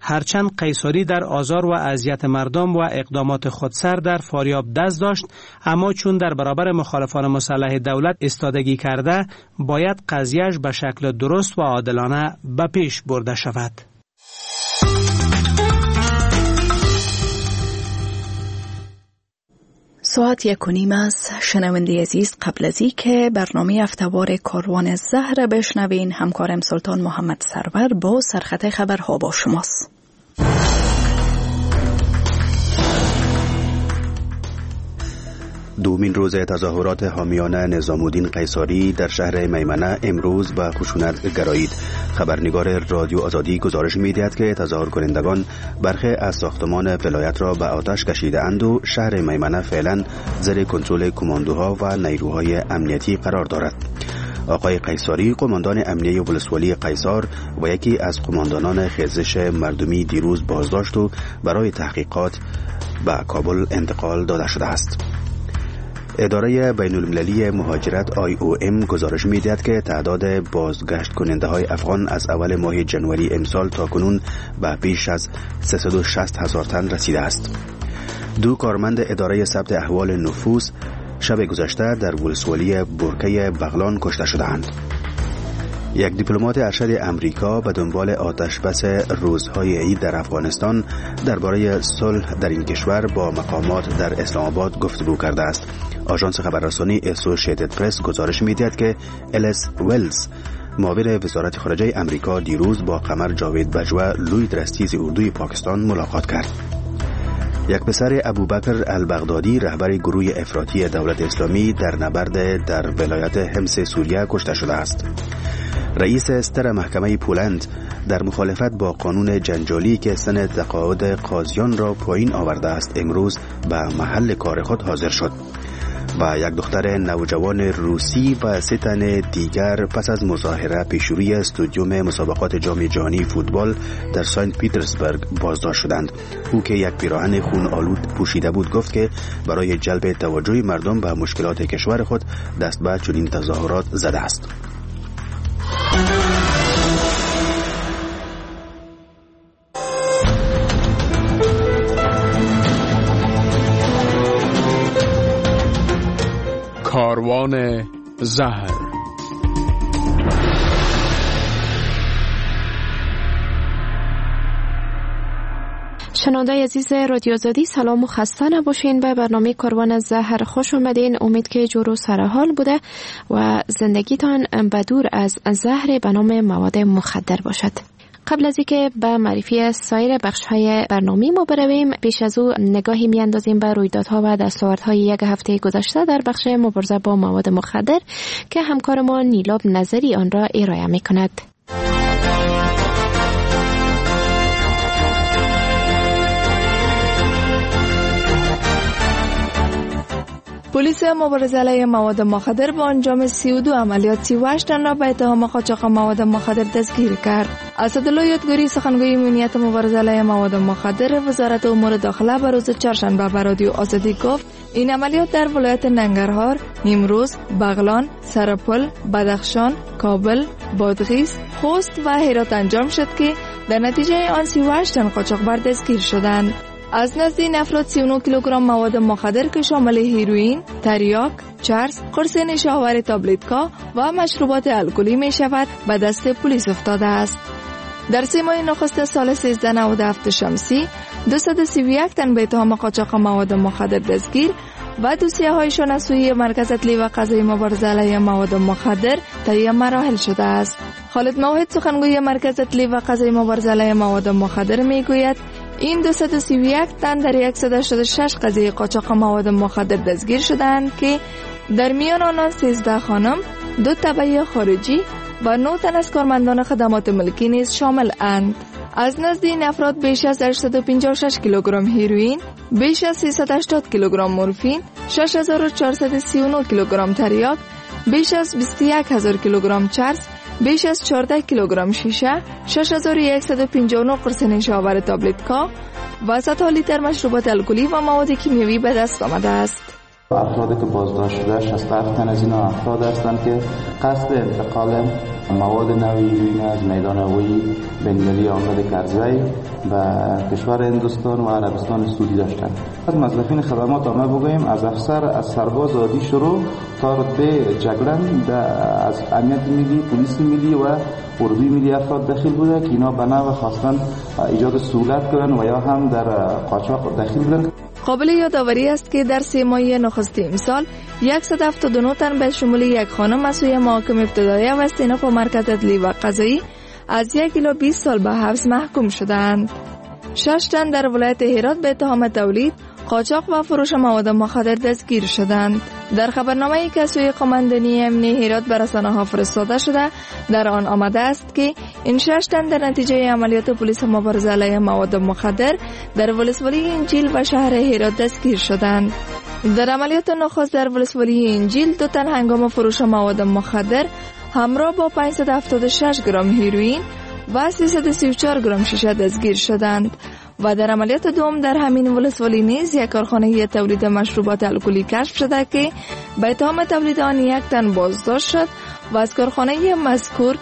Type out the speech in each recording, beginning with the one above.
هرچند قیصری در آزار و اذیت مردم و اقدامات خودسر در فاریاب دست داشت، اما چون در برابر مخالفان مسلح دولت ایستادگی کرده، باید قضیهش به شکل درست و عادلانه به پیش برده شود. ساعت 1:30 است. شنونده عزیز، قبل از این که برنامه هفته‌وار کاروان زهر بشنوین، همکارم سلطان محمد سرور با سرخط خبرها با شماست. دومین روز تظاهرات حامیان نظام الدین قیصری در شهر میمنه امروز به خشونت گرایید. خبرنگار رادیو آزادی گزارش می‌دهد که تظاهر کنندگان برخی از ساختمان ولایت را به آتش کشیده‌اند و شهر میمنه فعلا زیر کنترل کماندوها و نیروهای امنیتی قرار دارد. آقای قیصری، قماندان امنیه ولسوالی قیصر و یکی از قماندانان خیزش مردمی، دیروز بازداشت و برای تحقیقات به کابل انتقال داده شده است. اداره بین المللی مهاجرت IOM گزارش می‌دهد که تعداد بازگشت کننده های افغان از اول ماه جنوری امسال تا کنون به بیش از 360,000 تن رسیده است. 2 کارمند اداره ثبت احوال نفوس شب گذشته در ولسوالی برکه بغلان کشته شدند. یک دیپلمات ارشد امریکا به دنبال آتش بس روزهای عید در افغانستان درباره صلح در این کشور با مقامات در اسلام آباد گفتگو کرده است. آژانس خبررسانی اسوسییتد پرس گزارش می‌دهد که الیس ولز، معاون وزارت خارجه امریکا، دیروز با قمر جاوید بجوا، لوی درستیز اردوی پاکستان ملاقات کرد. یک پسر ابوبکر البغدادی، رهبر گروه افراطی دولت اسلامی، در نبرد در ولایت حمص سوریه کشته شده است. رئیس ستر محکمه پولند در مخالفت با قانون جنجالی که سن تقاعد قاضیان را پایین آورده است، امروز به محل کار خود حاضر شد. و یک دختر نوجوان روسی و 3 تن دیگر پس از مظاهره پیشروی استادیوم مسابقات جام جهانی فوتبال در سنت پیترزبورگ بازداشت شدند. او که یک پیراهن خون آلود پوشیده بود گفت که برای جلب توجه مردم به مشکلات کشور خود دست به چنین تظاهرات زده است. کاروان زهر. شنونده عزیز رادیو آزادی، سلام و خسته نباشین. به برنامه کاروان زهر خوش اومدین. امید که جور و سرحال بوده و زندگیتان بدور از زهر به نام مواد مخدر باشد. قبل از اینکه به معرفی سایر بخش‌های برنامه ما برویم، پیش از او نگاهی می‌اندازیم به رویدادها و دستاوردهای یک هفته گذشته در بخش مبارزه با مواد مخدر که همکار ما نیلاب نظری آن را ارائه می‌کند. پلیس مبارزه علیه مواد مخدر با انجام 32 عملیات 38 تن را به اتهام قاچاق مواد مخدر دستگیر کرد. اسدالله یادگاری، سخنگوی امنیت مبارزه علیه مواد مخدر وزارت امور داخله، به روز چهارشنبه به رادیو آزادی گفت این عملیات در ولایت ننگرهار، نیمروز، بغلان، سرپل، بدخشان، کابل، بادغیس، خوست و هرات انجام شد که در نتیجه آن 38 تن قاچاقبر دستگیر شدند. از نزد این افراد 39 کیلوگرم مواد مخدر که شامل هیروئین، تریاک، چرس، قرص نشاور تابلت‌ها و مشروبات الکلی می شود به دست پلیس افتاده است. در 3 ماه نخست سال 1397 شمسی 231 تن به اتهام قاچاق مواد مخدر دستگیر و دوسیه‌هایشان از سوی مرکز اطلاعی و قضایی مبارزه علیه مواد مخدر طی مراحل شده است. خالد موحد، سخنگوی مرکز اطلاعی و قضایی مبارزه علیه مواد مخدر میگوید این 231 تن در 186 قضیه قاچاق مواد مخدر دستگیر شدند که در میان آنها 13 خانم، 2 تبعی خارجی و 9 تن از کارمندان خدمات ملکی نیز شامل اند. از نزد این افراد بیش از 856 کیلوگرم هیروئین، بیش از 380 کیلوگرم مورفین، 6439 کیلوگرم تریاک، بیش از 21000 کیلوگرم چرس، بیش از 14 کیلوگرم شیشه، 6159 قرص نشاور تابلت‌ها و 100 لیتر مشروبات الکلی و مواد کیمیایی به دست آمده است. افرادی که بازداشت شده 67 تن از اینا افراد هستند که قصد انتقال مواد نوعی هیروئین از میدان هوایی بین‌المللی آمد کرزی و کشور هندوستان و عربستان سعودی داشتند. از مزلفین خدمات ما بگوییم از افسر از سرباز عادی شروع تا رتبه جگلن از امنیت ملی، پلیس ملی و اردوی ملی افراد داخل بوده که اینا بنا و خواستن ایجاد سهولت کنند و یا هم در قاچاق داخل بودند. قابل یادآوری است که در 3 ماه نخست امسال 179 تن به شمول یک خانم از سوی محاکم ابتدایی و استئناف و مرکز عدلی و قضایی از 1 الی 20 سال به حبس محکوم شدند. 6 تن در ولایت هرات به اتهام تولید، قاچاق و فروش مواد مخدر دستگیر شدند. در خبرنامه‌ای که سوی قماندانی امنیتی هرات به رسانه‌ها فرستاده شده در آن آمده است که این 6 تن در نتیجه عملیات پلیس مبارزه علیه مواد مخدر در ولسوالی انجیل و شهر هرات دستگیر شدند. در عملیات نخست در ولسوالی انجیل 2 تن هنگام فروش مواد مخدر همراه با 576 گرم هیروئین و 334 گرم شیشه دستگیر شدند و در عملیات دوم در همین ولسوالی نیز یک کارخانه تولید مشروبات الکلی کشف شده که به اتهام تولید آن 1 تن بازداشت شد و از کارخانه مذکور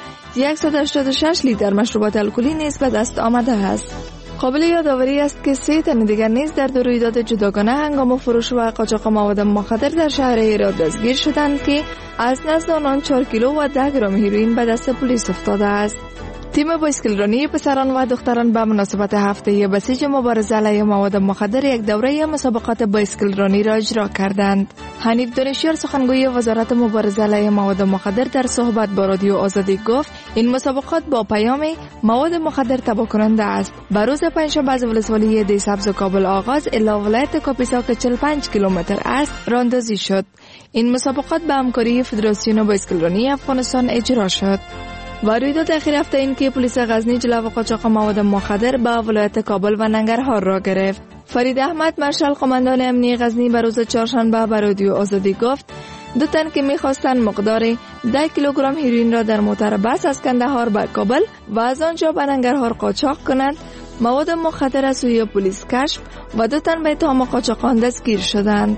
186 لیتر مشروبات الکلی نیز به دست آمده است. قابل یادآوری است که 3 تن دیگر نیز در 2 رویداد جداگانه هنگام فروش و قاچاق مواد مخدر در شهر هرات دستگیر شدند که از نزد آنان 4 کیلو و 10 گرم هیروئین به دست پلیس افتاده است. تیم بایسکلرانی پسران و دختران به مناسبت هفته بسیج مبارزه علیه مواد مخدر یک دوره مسابقات بایسکلرانی را اجرا کردند. حنیف دانشیار سخنگوی وزارت مبارزه علیه مواد مخدر در صحبت با رادیو آزادی گفت این مسابقات با پیام مواد مخدر تباه کننده است. بر روز پنجشنبه از ولسوالی دی سبز و کابل آغاز الی ولایت کاپیسا که 45 کیلومتر است راندازی شد. این مسابقات به همکاری فدراسیون بایسکلرانی افغانستان اجرا شد. و رویداد اخیر هفته این که پلیس غزنی جلو قاچاق مواد مخدر به ولایت کابل و ننگرهار را گرفت. فرید احمد مارشال قماندان امنیتی غزنی به روز چهارشنبه به رادیو آزادی گفت 2 تن که می‌خواستند مقدار 10 کیلوگرم هیروئین را در موتر بس از کندهار به کابل و از آنجا به ننگرهار قاچاق کنند مواد مخدر از سوی پلیس کشف و 2 تن به اتهام قاچاقان دستگیر شدند.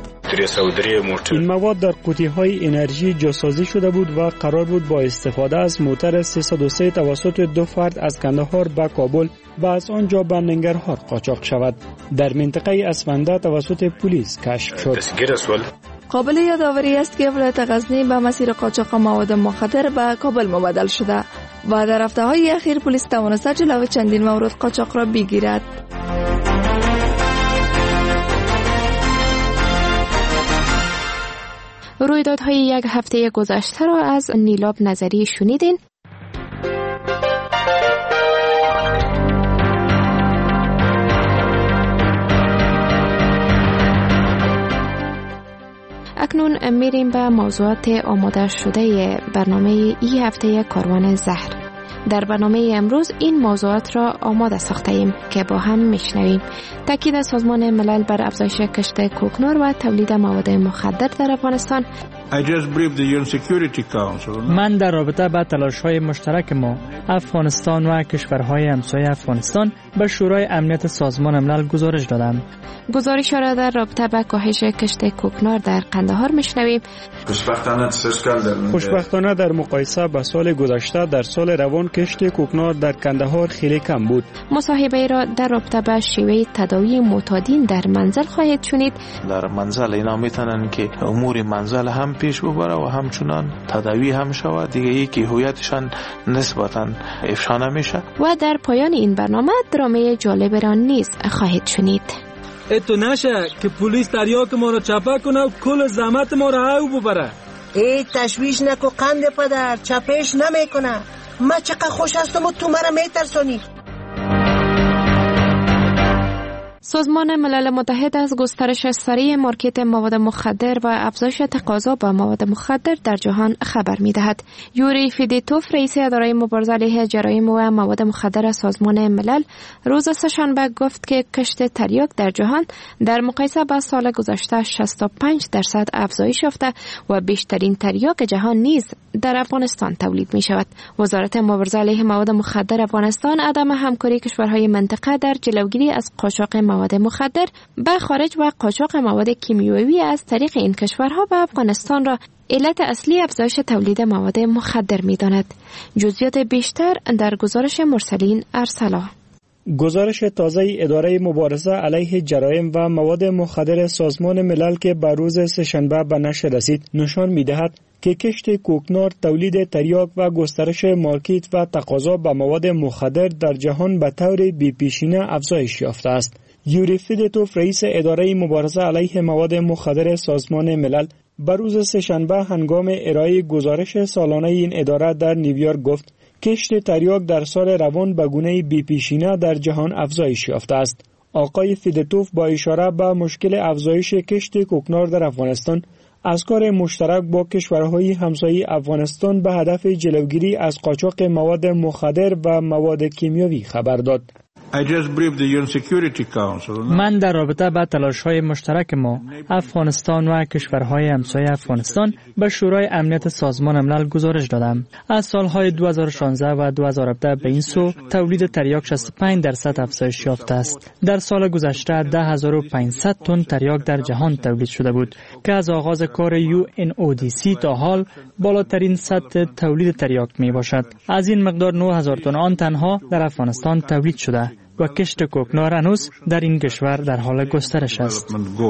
این مواد در قوطی‌های انرژی جاسازی شده بود و قرار بود با استفاده از موتر 303 توسط 2 فرد از کندهار به کابل و از آنجا به ننگرهار قاچاق شود. در منطقه اسفنده توسط پلیس کشف شد. قابل یادآوری است که ولایت غزنی به مسیر قاچاق مواد مخدر به کابل مبادل شده و در هفته‌های اخیر پلیس توانسته جلوی چندین مورد قاچاق را بگیرد. رویدادهای یک هفته گذشته را از نیلاب نظری شنیدین. اکنون میریم به موضوعات آماده شده برنامه این هفته کاروان زهر. در برنامه امروز این موضوعات را آماده ساخته ایم که با هم میشنویم. تاکید سازمان ملل بر افزایش کشت کوکنار و تولید مواد مخدر در افغانستان. من در رابطه با تلاش‌های مشترک ما افغانستان و کشورهای همسایه افغانستان به شورای امنیت سازمان ملل گزارش دادم. گزارش را در رابطه با کاهش کشت کوکنار در قندهار میشنویم. خوشبختانه در مقایسه با سال گذشته در سال روان کشت کوکنار در قندهار خیلی کم بود. مصاحبه را در رابطه با شیوه تداوی معتادین در منزل خواهید شنید. در منزل اینا میتونن که امور منزل هم پیش ببره و همچنان تداوی هم شود دیگه، یکی هویتشان نسبتا افشا نمیشه. و در پایان این برنامه درامه جالب را نیز خواهید شنید. تو نشه که پلیس تریاک ما را چپه کنه و کل زحمت ما را او ببره. ای تشویش نکو قند پدر، چپش نمیکنه. من چقدر خوش هستم و تو مرا میترسانی. سازمان ملل متحد از گسترش سریع مارکت مواد مخدر و افزایش تقاضا به مواد مخدر در جهان خبر می‌دهد. یوری فیدیتوف رئیس اداره مبارزه علیه جرایم و مواد مخدر سازمان ملل روز سه‌شنبه گفت که کشت تریاک در جهان در مقایسه با سال گذشته 65% افزایش یافته و بیشترین تریاک جهان نیز در افغانستان تولید می‌شود. وزارت مبارزه علیه مواد مخدر افغانستان عدم همکاری کشورهای منطقه در جلوگیری از قاچاق مواد مواد مخدر به خارج و قاچاق مواد کیمیایی از طریق این کشورها به افغانستان را علت اصلی افزایش تولید مواد مخدر می‌داند. جزئیات بیشتر در گزارش مرسلین ارسلا. گزارش تازه اداره مبارزه علیه جرایم و مواد مخدر سازمان ملل که بر روز سه‌شنبه به نشر رسید نشان می‌دهد که کشت کوکنار، تولید تریاک و گسترش مارکت و تقاضا به مواد مخدر در جهان به طور بی‌پیشینه افزایش یافته است. یوری فیدتوف، رئیس اداره مبارزه علیه مواد مخدر سازمان ملل، بر روز سه‌شنبه هنگام ارائه گزارش سالانه این اداره در نیویورک گفت کشت تریاک در سال روان به گونه بی‌پیشینه در جهان افزایش یافته است. آقای فیدتوف با اشاره به مشکل افزایش کشت کوکنار در افغانستان از کار مشترک با کشورهای همسایه افغانستان به هدف جلوگیری از قاچاق مواد مخدر و مواد کیمیایی خبر داد. من در رابطه با تلاش‌های مشترک ما افغانستان و کشورهای همسایه افغانستان به شورای امنیت سازمان ملل گزارش دادم. از سالهای 2016 و 2017 به این سو تولید تریاک 65% افزایش یافته است. در سال گذشته 10500 تن تریاک در جهان تولید شده بود که از آغاز کار UNODC تا حال بالاترین سطح تولید تریاک می باشد. از این مقدار 9000 تن آن تنها در افغانستان تولید شده و کشت کوکنار هنوز در این کشور در حال گسترش است.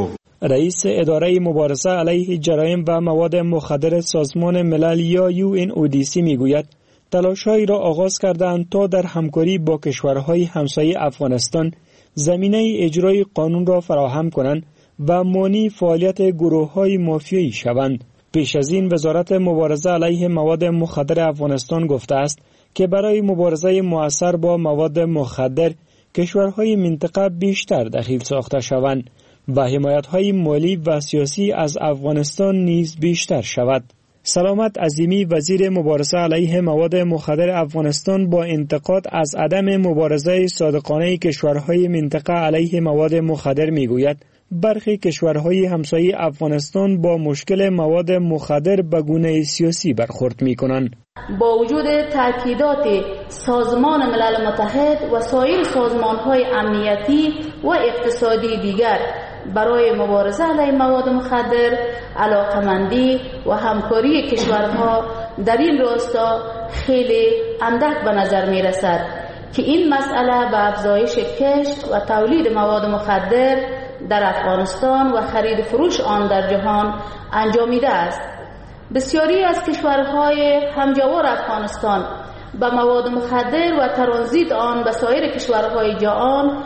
رئیس اداره مبارزه علیه جرایم و مواد مخدر سازمان ملل یا UNODC میگوید تلاش‌هایی را آغاز کردند تا در همکاری با کشورهای همسایه افغانستان زمینه اجرای قانون را فراهم کنند و مانع فعالیت گروه‌های مافیایی شوند. پیش از این وزارت مبارزه علیه مواد مخدر افغانستان گفته است که برای مبارزه مؤثر با مواد مخدر کشورهای منطقه بیشتر دخیل ساخته شوند و حمایت‌های مالی و سیاسی از افغانستان نیز بیشتر شود. سلامت عظیمی، وزیر مبارزه علیه مواد مخدر افغانستان، با انتقاد از عدم مبارزه صادقانه کشورهای منطقه علیه مواد مخدر میگوید برخی کشورهای همسایه افغانستان با مشکل مواد مخدر به گونه سیاسی برخورد می‌کنند. با وجود تاکیدات سازمان ملل متحد و سایر سازمان‌های امنیتی و اقتصادی دیگر برای مبارزه علیه مواد مخدر، علاقمندی و همکاری کشورها در این راستا خیلی اندک به نظر می رسد که این مسئله به افزایش کشت و تولید مواد مخدر در افغانستان و خرید فروش آن در جهان انجامیده است. بسیاری از کشورهای همجوار افغانستان به مواد مخدر و ترانزیت آن به سایر کشورهای جهان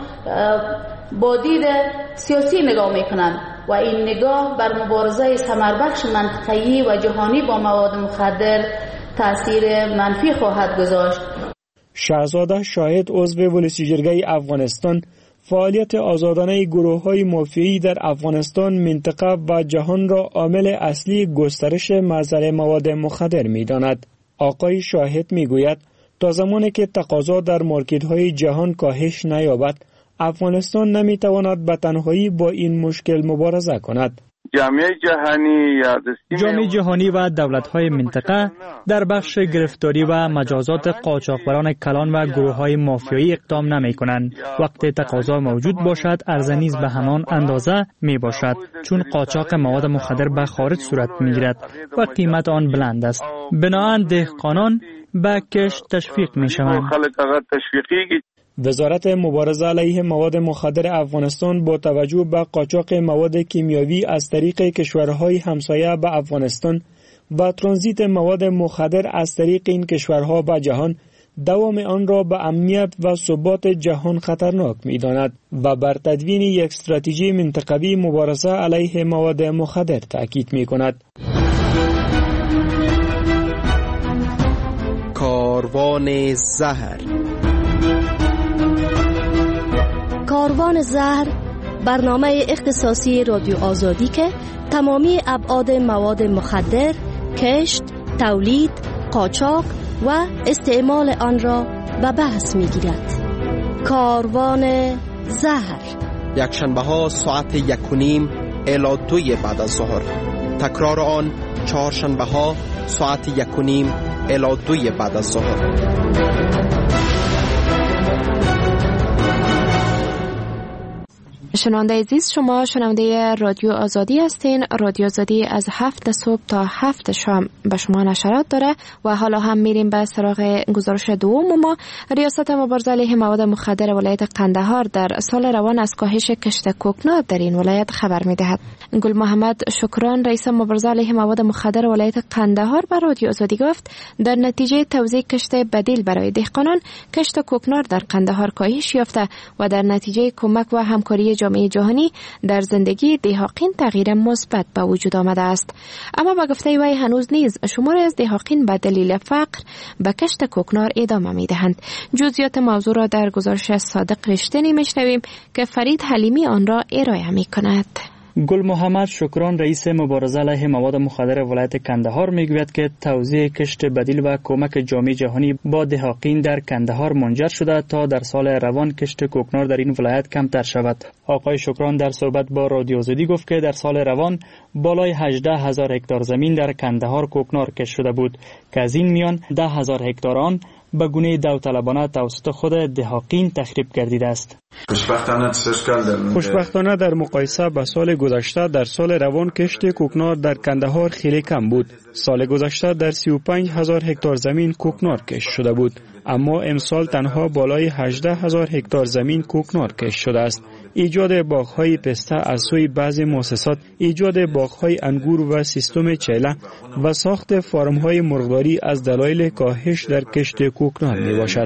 با دید سیاسی نگاه میکنند و این نگاه بر مبارزه ثمربخش منطقه‌ای و جهانی با مواد مخدر تأثیر منفی خواهد گذاشت. شهزاده شاهد، عضو ولسی جرگه افغانستان، فعالیت آزادانه گروه‌های مافیایی در افغانستان، منطقه و جهان را عامل اصلی گسترش مزرعه مواد مخدر می‌داند. آقای شاهد می‌گوید تا زمانی که تقاضا در مارکت‌های جهان کاهش نیابد، افغانستان نمی‌تواند به تنهایی با این مشکل مبارزه کند. جامعه جهانی و دولت‌های منطقه در بخش گرفتاری و مجازات قاچاقبران کلان و گروه‌های مافیایی اقدام نمی‌کنند. وقتی تقاضا موجود باشد، عرضه نیز به همان اندازه می‌باشد، چون قاچاق مواد مخدر به خارج صورت می‌گیرد و قیمت آن بلند است. بنابراین دهقانان به کشت تشویق می‌شوند. وزارت مبارزه علیه مواد مخدر افغانستان با توجه به قاچاق مواد کیمیایی از طریق کشورهای همسایه به افغانستان و ترانزیت مواد مخدر از طریق این کشورها به جهان، دوام آن را به امنیت و ثبات جهان خطرناک می‌داند و بر تدوین یک استراتژی منطقوی مبارزه علیه مواد مخدر تاکید می‌کند. کاروان زهر. کاروان زهر برنامه اختصاصی رادیو آزادی که تمامی ابعاد مواد مخدر، کشت، تولید، قاچاق و استعمال آن را به بحث می‌گیرد. کاروان زهر، یکشنبه ها ساعت 1:30 الی 2 بعد از ظهر. تکرار آن چهارشنبه ها ساعت 1:30 الی 2 بعد از ظهر. شنونده عزیز، شما شنونده رادیو آزادی هستین. رادیو آزادی از 7 صبح تا 7 شام به شما نشرات داره و حالا هم میریم به سراغ گزارش دوم ما. ریاست مبارزه علیه مواد مخدر ولایت قندهار در سال روان از کاهش کشت کوکنار در این ولایت خبر میدهد. گل محمد شکران، رئیس مبارزه علیه مواد مخدر ولایت قندهار، به رادیو آزادی گفت در نتیجه توزیع کشت بدیل برای دهقانان، کشت کوکنار در قندهار کاهش یافته و در نتیجه کمک و همکاری جامعه جهانی در زندگی دهقان تغییر مثبت به وجود آمده است. اما با گفته وی هنوز نیز شماری از دهقان به دلیل فقر به کشت کوکنار ادامه میدهند. جزئیات موضوع را در گزارش صادق رشتنی میشنویم که فرید حلیمی آن را ارائه میکند. گل محمد شکران، رئیس مبارزه علیه مواد مخدر ولایت قندهار، میگوید که توزیع کشت بدیل و کمک جامعه جهانی با دهقان در قندهار منجر شده تا در سال روان کشت کوکنار در این ولایت کمتر شود. آقای شکران در صحبت با رادیو آزادی گفت که در سال روان بالای 18,000 هکتار زمین در قندهار کوکنار کشت شده بود که از این میان 10,000 هکتار آن به گونه داوطلبانه توسط خود دهقان تخریب گردیده است. خوشبختانه در مقایسه با سال گذشته در سال روان کشت کوکنار در قندهار خیلی کم بود. سال گذشته در 35,000 هکتار زمین کوکنار کشت شده بود، اما امسال تنها بالای 18,000 هکتار زمین کوکنار کشت شده است. ایجاد باغ‌های پسته از سوی بعضی مؤسسات، ایجاد باغ‌های انگور و سیستم چیله و ساخت فارم‌های مرغداری از دلایل کاهش در کشت کوکنار میباشد.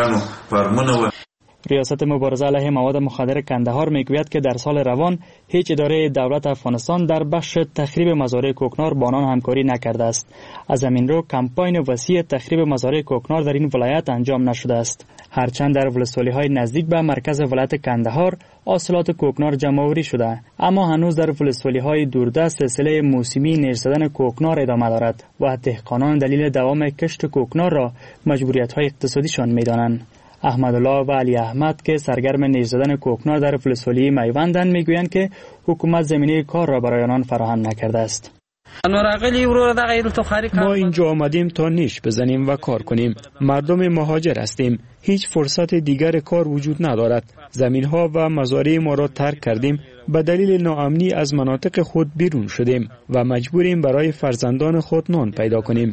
ریاست مبارزه علیه مواد مخدر قندهار میگوید که در سال روان هیچ اداره دولت افغانستان در بخش تخریب مزارع کوکنار با آنان همکاری نکرده است. از همین رو کمپاین وسیع تخریب مزارع کوکنار در این ولایت انجام نشده است. هرچند در ولسوالی‌های نزدیک به مرکز ولایت قندهار حاصلات کوکنار جمع‌آوری شده، اما هنوز در ولسوالی‌های دوردست سلسله موسمی نیش زدن کوکنار ادامه دارد و دهقانان دلیل دوام کشت کوکنار را مجبوریت‌های اقتصادیشان می‌دانند. احمدالله و علی احمد که سرگرم نیش زدن کوکنار در ولسوالی میوندند میگویند که حکومت زمینه کار را برای آنان فراهم نکرده است. ما اینجا آمدیم تا نیش بزنیم و کار کنیم. مردم مهاجر هستیم. هیچ فرصت دیگر کار وجود ندارد. زمین‌ها و مزارع ما را ترک کردیم. به دلیل ناامنی از مناطق خود بیرون شدیم و مجبوریم برای فرزندان خود نان پیدا کنیم.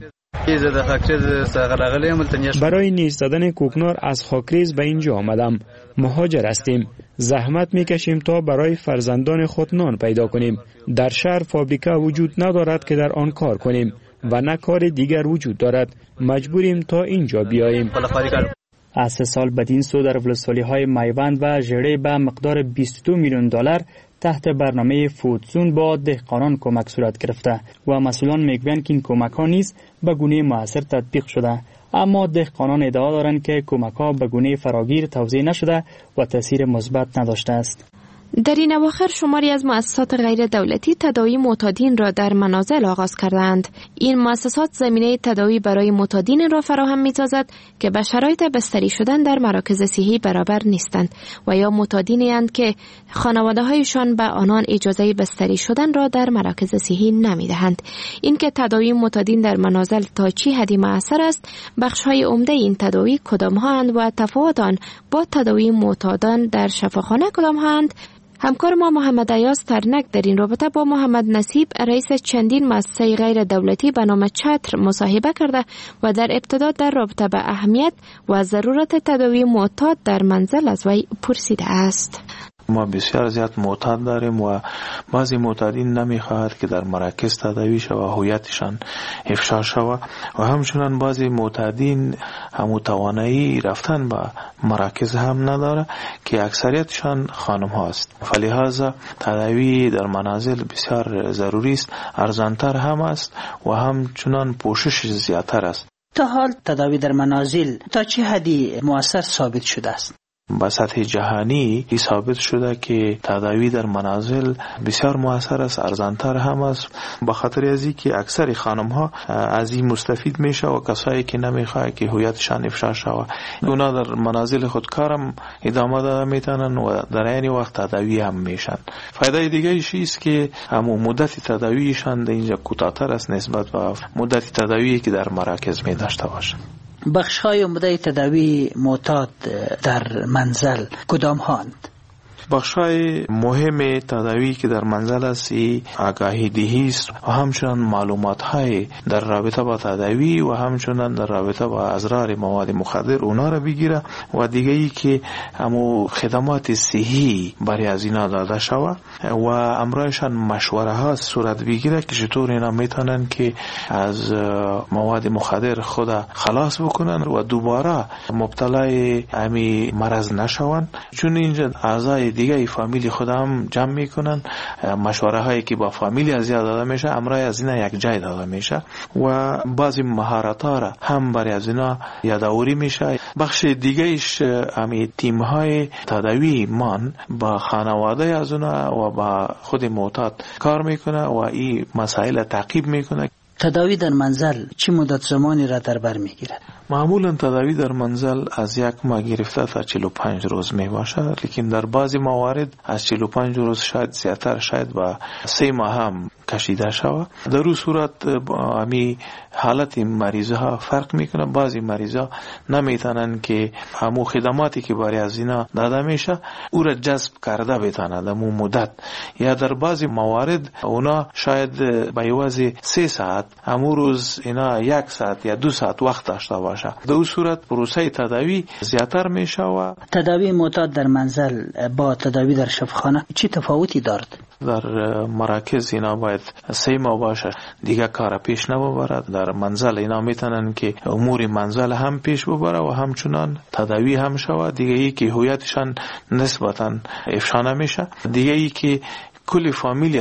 برای نیش زدن کوکنار از خاکریز به اینجا آمدم. مهاجر هستیم. زحمت میکشیم تا برای فرزندان خود نان پیدا کنیم. در شهر فابریکه وجود ندارد که در آن کار کنیم و نه کار دیگر وجود دارد. مجبوریم تا اینجا بیاییم. از 3 سال بدین سو در ولسوالی‌های میوند و ژره به مقدار 22 میلیون دلار تحت برنامه فودزون با دهقانان کمک صورت گرفته و مسئولان میگویند که این کمک‌ها نیز به گونه مؤثر تطبیق شده، اما دهقانان ادعا دارند که کمک‌ها به گونه فراگیر توزیع نشده و تاثیر مثبت نداشته است. در این اواخر شماری از مؤسسات غیر دولتی تداوی معتادین را در منازل آغاز کردند. این مؤسسات زمینه تداوی برای معتادین را فراهم می‌سازد که به شرایط بستری شدن در مراکز صحی برابر نیستند و یا معتادینی اند که خانواده‌هایشان به آنان اجازه بستری شدن را در مراکز صحی نمی‌دهند. این که تداوی معتادین در منازل تا چه حدی مؤثر است، بخش‌های عمده این تداوی کدام‌ها اند و تفاوت آن با تداوی معتادان در شفاخانه کدام‌ها اند؟ همکار ما محمد ایاز ترنک در این رابطه با محمد نصیب، رئیس چندین مؤسسه غیر دولتی به نام چتر مصاحبه کرده و در ابتدا در رابطه به اهمیت و ضرورت تداوی معتاد در منزل از وی پرسیده است. ما بسیار زیاد معتاد داریم و بعضی معتادین نمیخواهد که در مراکز تداوی شود و هویتشان افشا شود و همچنان بعضی معتادین هم توانایی رفتن به مراکز هم نداره که اکثریتشان خانم هاست. فلهذا تداوی در منازل بسیار ضروری است، ارزانتر هم است و همچنان پوشش زیادتر است. تا حال تداوی در منازل تا چه حدی مؤثر ثابت شده است؟ به سطح جهانی ثابت شده که تداوی در منازل بسیار مؤثر است، ارزانتر هم است، به خاطر از اینکه اکثر خانم ها از این مستفید میشه و کسایی که نمیخواد که هویتشان افشا شود اونا در منازل خود کارم ادامه داده میتونن و در عین وقت تداوی هم میشن. فایده دیگه ایشی است که مدت تداویشان در اینجا کوتاه‌تر است نسبت به مدت تداویی که در مراکز می داشته باشند. بخش‌های عمده تداوی معتاد در منزل کدام هاند؟ بخشای مهم تداوی که در منزل است آگاهی دهی است و همچنان معلومات های در رابطه با تداوی و همچنان در رابطه با اضرار مواد مخدر اونا را بگیره و دیگه ای که همو خدمات صحی برای از اینا داده شود و امرایشان مشوره ها صورت بگیره که چطور اینا میتونن که از مواد مخدر خود خلاص بکنن و دوباره مبتلای امی مرض نشوند. چون اینجا اعضای دیگه فامیلی خود هم جمع میکنن، مشوره هایی که با فامیلی از یاد داده میشه امرای از اینا یک جای داده میشه و بعضی مهارت ها را هم برای از اینا یادآوری میشه. بخش دیگه ایش امی تیم های تداوی من با خانواده از اونا و با خود معتاد کار میکنه و این مسائل تعقیب میکنه. تداوی در منزل چه مدت زمانی را در بر میگیرد؟ معمولا تداوی در منزل از 1 ماه گرفته تا 45 روز می باشد، لیکن در بعضی موارد از 45 روز شاید زیادتر، شاید با 3 ماه هم کشیده شود. در اون صورت امی حالت مریض ها فرق میکنه. بعضی مریض ها نمیتونن که همو خدماتی که برای از اینا داده میشه او را جذب کرده بتانند همو مدت، یا در بعضی موارد اونا شاید به عوض 3 ساعت همو روز اینا 1 ساعت یا 2 ساعت وقت داشته باشه. در اون صورت پروسه تداوی زیادتر میشه. و تداوی معتاد در منزل با تداوی در شفاخانه چه تفاوتی دارد؟ در مراکز اینا باید 3 ماه باشه دیگه کار پیش نببرد. در منزل اینا میتونن که امور منزل هم پیش ببره و همچنان تداوی هم شود. دیگه ای که هویتشان نسبتا افشا نمیشه، دیگه ای که کل فامیلی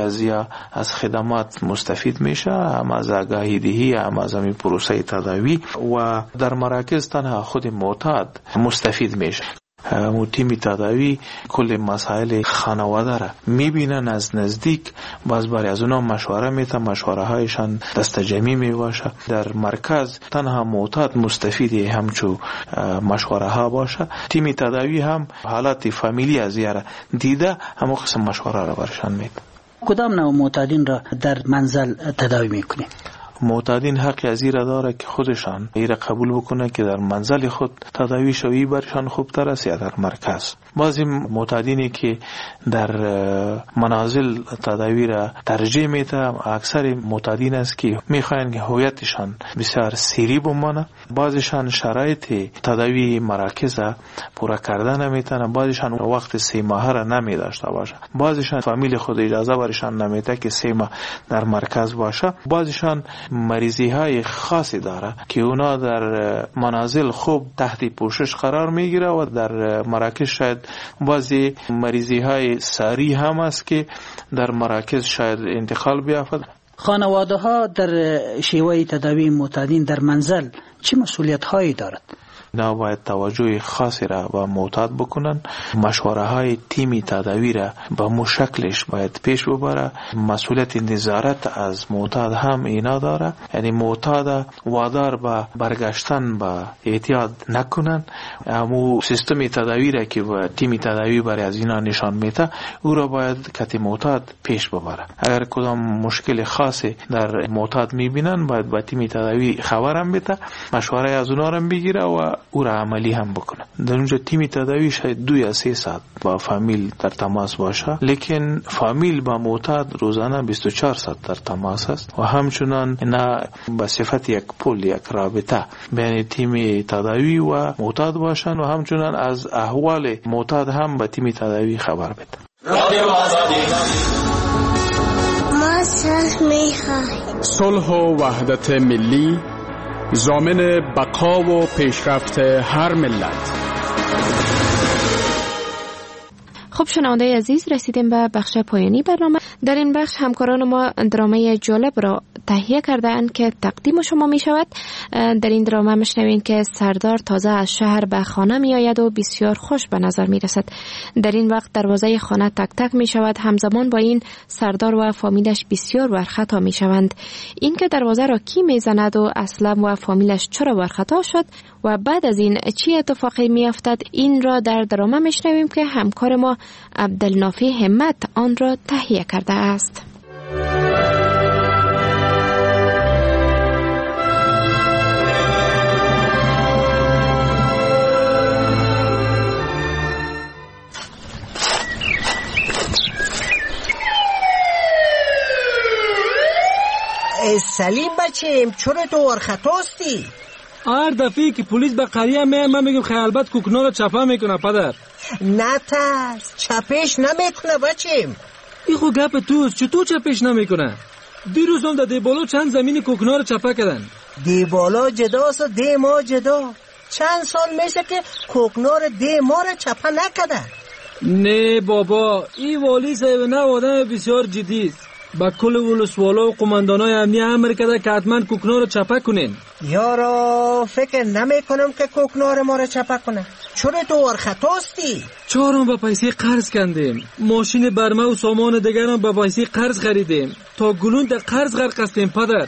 از خدمات مستفید میشه، هم از آگاهی دهی، هم از همین پروسه تداوی. و در مراکز تنها خود معتاد مستفید میشه. تیم تداوی کل مسائل خانواده را میبینن از نزدیک، باز برای از اونا مشوره میتن، مشوره هایشان دستجمعی میباشه. در مرکز تنها معتاد مستفیدی همچو مشوره ها باشه. تیم تداوی هم حالات فامیلی از یاره دیده همون قسم مشوره را برشان میده. کدام نوع معتادین را در منزل تداوی میکنی؟ معتادین حق از این را داره که خودشان این را قبول بکنه که در منزل خود تداوی شوی برشان خوبتر است یا در مرکز. بعضی معتادینی که در منازل تداوی را ترجیح میده، اکثر معتادین است که میخواین که هویتشان بسیار سری بمانه. بعضیشان شرایط تداوی مراکز پورا کردن نمیتونه، بعضیشان وقت 3 ماه را نمیداشته باشه، بعضیشان فامیل خود اجازه برشان نمیده که 3 ماه در مرکز باشه. بعضیشان مریضی های خاصی داره که اونا در منازل خوب تحت پوشش قرار میگیره و در مراکز شاید بعضی مریضی های ساری هم است که در مراکز شاید انتقال بیافت. خانواده ها در شیوه تداوی معتادین در منزل چه مسئولیت هایی دارد؟ اینا باید توجه خاصی را با معتاد بکنن. مشوره های تیمی تداوی را با مشکلش باید پیش ببره. مسئولیت نظارت از معتاد هم اینا داره، یعنی معتاد وادار به برگشتن به اعتیاد نکنن. همو سیستم تداوی را که تیمی تداوی برای از اینا نشان میده او را باید کتی معتاد پیش ببره. اگر کدام مشکل خاصی در معتاد میبینن باید با تیمی تداوی خبرم بده، مشوره از اونا را بگیره و او را عملی هم بکنه. در اونجا تیم تداوی شاید 2 یا 3 ساعت با فامیل در تماس باشه، لیکن فامیل با معتاد روزانه 24 ساعت در تماس است و همچنان اینا به صفت یک پل، یک رابطه بین تیم تداوی و معتاد باشن و همچنان از احوال معتاد هم به تیم تداوی خبر بده. ما صلح می‌خواهیم. صلح و وحدت ملی ضامن بقا و پیشرفت هر ملت. خب شنونده عزیز، رسیدیم به بخش پایانی برنامه. در این بخش همکاران ما درامه جالب را تهیه کرده‌اند که تقدیم شما می شود. در این درامه میشنوین که سردار تازه از شهر به خانه می آید و بسیار خوش به نظر می رسد. در این وقت دروازه خانه تک تک می شود. همزمان با این سردار و فامیلش بسیار برخطا می شوند. این که دروازه را کی می زند و اصلا و فامیلش چرا برخطا شد و بعد از این چی اتفاقی می افتد، این را در درامه میشنویم که همکار ما عبدالنافی همت آن را تهیه کرده است. سلیم بچیم چرا تو ورخطاستی؟ هر دفعه که پلیس به قریه من میگم خیالبت کوکنار رو چپه میکنه پدر. نه ترس، چپش نمیکنه بچیم. ای خو گپ توست، چطور چپش نمیکنه؟ دیروز هم در دیبالا چند زمین کوکنار رو چپه کردن. دیبالا جداست و دی ما جدا. چند سال میشه که کوکنار دی ما رو چپه نکرده. نه بابا، این والی صاحب نه آدم بسیار جدی است. با کل ولسوالا و قماندانای امنیه امر کرده که حتما کوکنار رو چپه کنین. یارا فکر نمی کنم که کوکنار ما رو چپه کنه. چرا تو ورخطاستی؟ چهارم با پیسه قرض کندیم. ماشین برمه و سامان دیگرم با پیسه قرض خریدیم. تا گلون در قرض غرق هستیم پدر.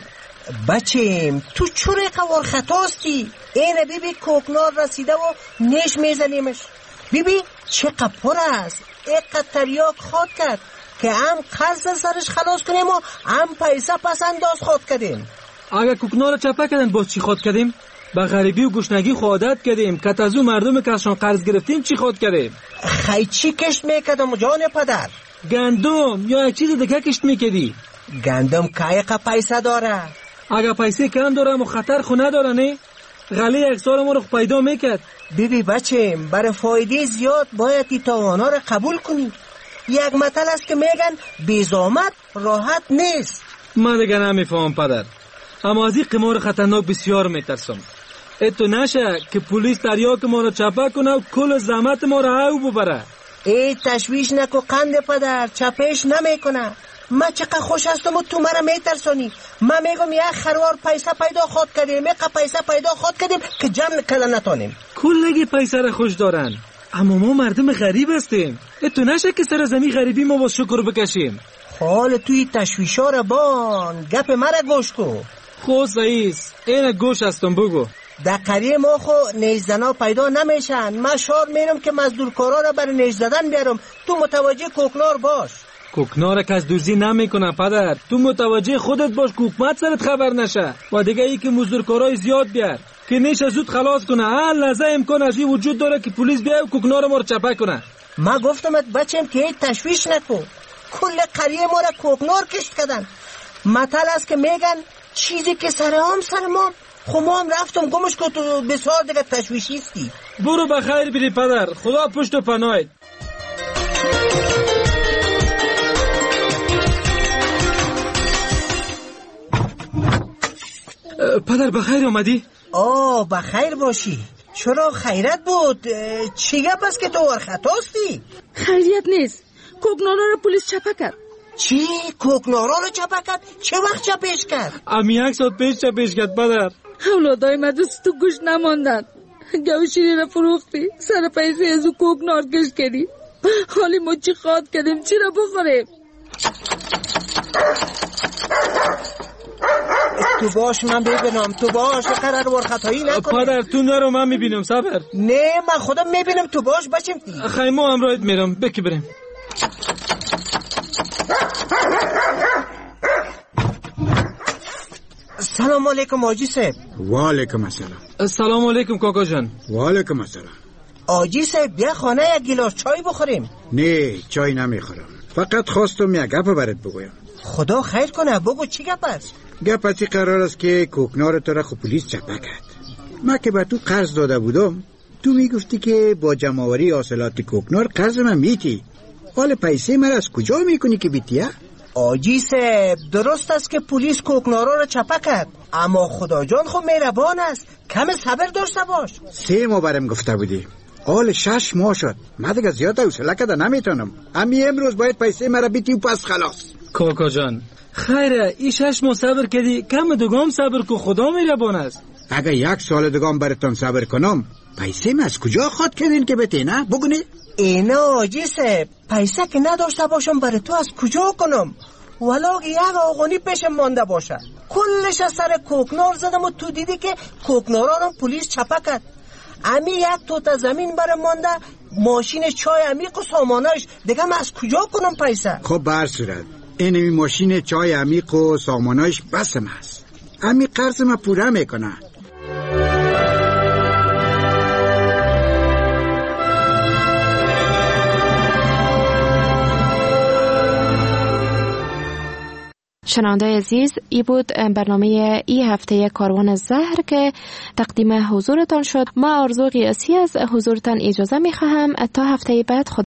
بچیم تو چرا ورخطاستی؟ اینه بیبی کوکنار رسیده و نیش میزنیمش. بیبی چقدر پر است. اینقدر تریاک خود کرد که هم قرض سرش خلاص کنیم و هم پیسه پس انداز خود کردیم. اگه کوکنار رو چپه کردن باز چی خود کردیم؟ به غریبی و گشنگی خودت کردیم. که از اون مردم که ازشان قرض گرفتیم چی خود کردیم؟ خیلی چی کشت میکردم جان پدر؟ گندم یا یک چیز دیگه کشت میکردی؟ گندم که پیسه داره. اگه پیسه کم داره و خطر خو نداره نه؟ غله یک سال ما رو پیدا میکرد. بیبی بچیم برای فایده زیاد باید ای تاوانا رو قبول کنی. یک مثل است که میگن بیزامت راحت نیست. من دیگه نمیفهم پدر، اما از این قمار خطرناک بسیار میترسم. اتو نشه که پلیس تریاک ما رو چپه کنه و کل زحمت ما رو او ببره. ای تشویش نکو قند پدر، چپش نمیکنه. من چقدر خوش هستم و تو مرا میترسانی. من میگم یک خروار پیسه پیدا خود کردیم، یک پیسه پیدا خود کردیم که جمع کلا نتانیم. کلگی پیسه را خوش دارن، اما ما مردم غریب هستیم. تو نشه که سر زمین غریبی ما باز شکر بکشیم. حال توی تشویشا را بان، گپ مرا گوش کو. خوز رئیس، این گوش هستم بگو. در قریه ما خو نیزدنا پیدا نمیشن. من شار میرم که مزدورکارا را برای نیز زدن بیارم. تو متوجه کوکنار باش. کوکنار کس دوزی نمیکنه پدر. تو متوجه خودت باش که حکومت سرت خبر نشه. و دیگه ای که مزدورکارای زیاد بیار که نیش زود خلاص کنه. هر لحظه امکان از این وجود داره که پلیس بیاد و کوکنار ما رو چپه کنه. ما گفتمت بچم که هیچ تشویش نکن. کل قریه ما را کوکنار کشت کردن. مثل است که میگن چیزی که سر ما خو ما هم رفتم گمش که تو بسیار دیگه تشویشیستی. برو بخیر بری پدر، خدا پشت و پناهت. پدر بخیر آمدی؟ بخیر باشی. چرا خیرت بود؟ چی گپ است که تو ورخطاستی؟ خیریت نیست. کوکنارا رو پلیس چپه کرد. چی؟ کوکنارا رو چپه کرد؟ چه وقت چپش کرد؟ یک ساعت پیش چپش کرد پدر. اولادای مدرسه تو گوش نماندن. گوشیری رو فروختی، سر پیسه از او کوکنار کش کردی. حالی ما چی خواد کردیم، چی رو بخوریم؟ تو باش من ببینم، تو باش قرار ورخطایی نکنه. پدر تو نرو من میبینم صبر. نه من خودم میبینم، تو باش بچم. خیمه همراهت میرم، بکی بریم. سلام علیکم آجی صاحب. و علیکم السلام. السلام علیکم کاکا جان. و علیکم السلام. آجی صاحب بیا خانه یک گیلاس چای بخوریم. نه چای نمیخورم، فقط خواستم یک گپ برات بگویم. خدا خیر کنه، بگو چی گپ است؟ گپ از قرار است که کوکنار تو را خو پلیس چپه کرد. ما که به تو قرض داده بودم، تو میگفتی که با جمع‌آوری حاصلات کوکنار قرض من میتی. حال پیسه من از کجا میکنی که بیتیه؟ آجی صاحب درست است که پلیس کوکنارا را چپه کرد، اما خدا جان خود مهربان است. کم صبر داشته باش. 3 ماه برم گفته بودی، حال 6 ماه شد. من دیگه زیاد حوصله کرده نمیتونم. امی امروز باید پیسه مرا بیتی و پس خلاص. کاکا جان خیره، این 6 ماه صبر کردی، کم دوگام صبر کو، خدا مهربان است. اگه 1 سال دوگام براتون صبر کنم، پیسه من از کجا خود کردین که بتی نه؟ بگونی؟ اینا آجی صاحب پیسه که نداشته باشم برای تو از کجا کنم؟ ولو یک آغونی پیشم مانده باشه. کلش از سر کوکنار زدم و تو دیدی که کوکنارانم پلیس چپه کرد. امی یک توتا زمین برای مانده، ماشین چای عمیق و سامانش دیگه من از کجا کنم پیسه؟ خب بر صورت اینمی ماشین چای عمیق و سامانش بسم هست. امی قرض ما پوره میکنه. شنونده عزیز، ای بود برنامه ای هفته کاروان زهر که تقدیم حضورتان شد. ما آرزو قیاسی از حضورتان اجازه می خواهم تا هفته بعد. خدا